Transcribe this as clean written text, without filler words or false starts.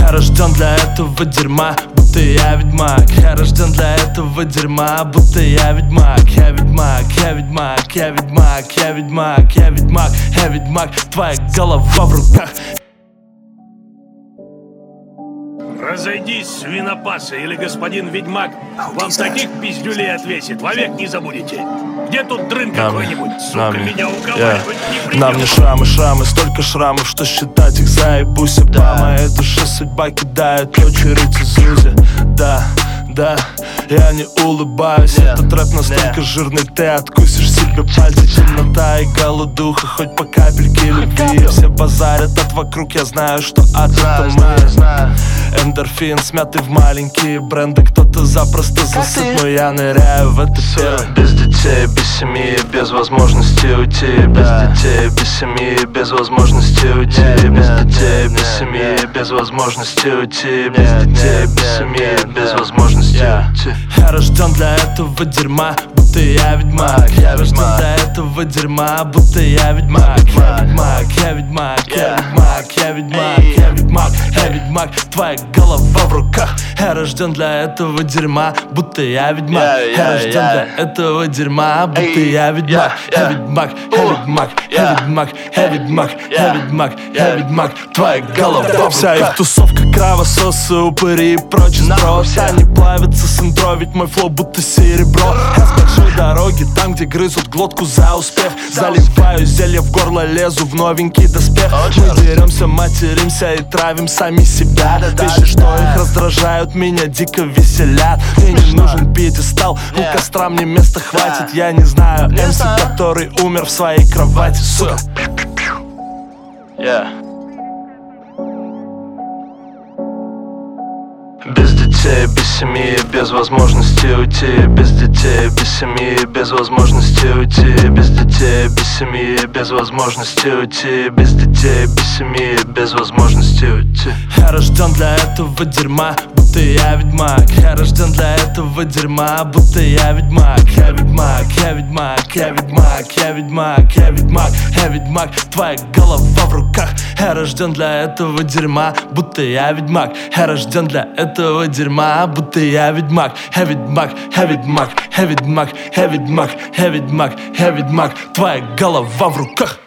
Я рожден для этого дерьма, будто я ведьмак. Я рожден для этого дерьма, будто я ведьмак. Я ведьмак, я ведьмак, я ведьмак, я ведьмак, я ведьмак, я ведьмак. Твоя голова в руках. Разойдись, свинопасы, или господин ведьмак вам таких пиздюлей отвесит, вовек не забудете. Где тут дрын какой-нибудь, сука, меня уговаривать не придёт. На мне шрамы, шрамы, столько шрамов, что считать их заебусь. По моей душе судьба кидает очередь из Узи. Да, да, я не улыбаюсь. Этот рэп настолько жирный, ты откусишь себе пальцы. Темнота и голодуха, хоть по капельке любви. Все базарят от вокруг, я знаю, что ад это мы. Эндорфин смятый в маленькие бренды. Кто-то запросто засыт, но я ныряю в это первый. Без детей, без семьи, без возможности уйти. Без детей, без семьи, без возможности уйти. Без детей, без семьи, без возможности уйти. Без детей, без семьи, без возможности уйти. Я рожден для этого дерьма, будто я ведьмак. Я рожден для этого дерьма, будто я ведьмак. Я ведьмак, я ведьмак, я ведьмак, я ведьмак, я ведьмак, я ведьмак. Твоя голова в руках. Я рожден для этого дерьма, будто я ведьмак. Я рожден для этого дерьма, будто я ведьмак. Я ведьмак, я ведьмак, я ведьмак, я ведьмак, я ведьмак, я ведьмак. Твоя голова в руках. Вся их тусовка кровососы, упыри и прочий сброд. Они плавятся с интро, ведь мой флоу будто серебро. Я с большой дороги, там где грызут глотку за успех. Заливаю зелье в горло, лезу в новенький доспех. Мы деремся, материмся и травим сами себя. Вещи, что их раздражают, меня дико веселят. Мне не нужен пьедестал, у костра мне места хватит. Я не знаю МС, который умер в своей кровати, сука. Без детей, без семьи, без возможности уйти. Без детей, без семьи, без возможности уйти. Без детей, без семьи, без возможности уйти. Без детей, без семьи, без возможности уйти. Я рожден для этого дерьма, будто я ведьмак. Я рожден для этого дерьма, будто я ведьмак. Я ведьмак, я ведьмак, я ведьмак, я ведьмак, я ведьмак, я ведьмак. Твоя голова в руках. Я рожден для этого дерьма, будто я ведьмак. Я рожден для этого дерьма, будто я ведьмак. Я ведьмак, я ведьмак, я ведьмак, я ведьмак, я ведьмак, я ведьмак. Твоя голова в руках.